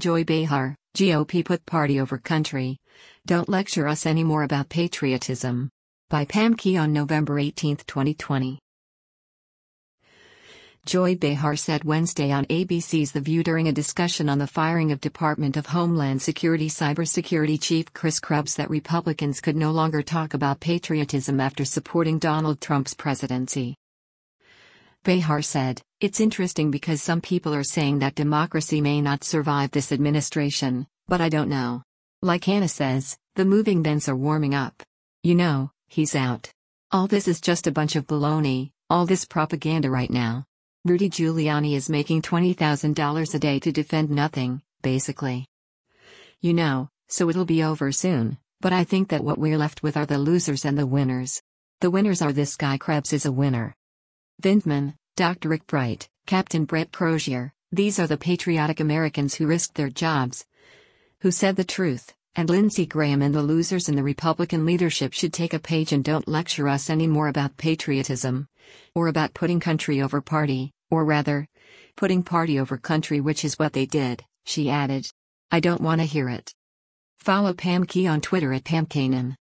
Joy Behar, GOP put party over country. Don't lecture us anymore about patriotism. By Pam Key on November 18, 2020. Joy Behar said Wednesday on ABC's The View during a discussion on the firing of Department of Homeland Security Cybersecurity Chief Chris Krebs that Republicans could no longer talk about patriotism after supporting Donald Trump's presidency. Behar said, "It's interesting because some people are saying that democracy may not survive this administration, but I don't know. Like Anna says, the moving vents are warming up. You know, he's out. All this is just a bunch of baloney, all this propaganda right now. Rudy Giuliani is making $20,000 a day to defend nothing, basically. You know, so it'll be over soon, but I think that what we're left with are the losers and the winners. The winners are this guy Krebs is a winner. Vindman, Dr. Rick Bright, Captain Brett Crozier, these are the patriotic Americans who risked their jobs, who said the truth, and Lindsey Graham and the losers in the Republican leadership should take a page and don't lecture us anymore about patriotism. Or about putting country over party, or rather, putting party over country, which is what they did," she added. "I don't want to hear it." Follow Pam Key on Twitter at PamKanan.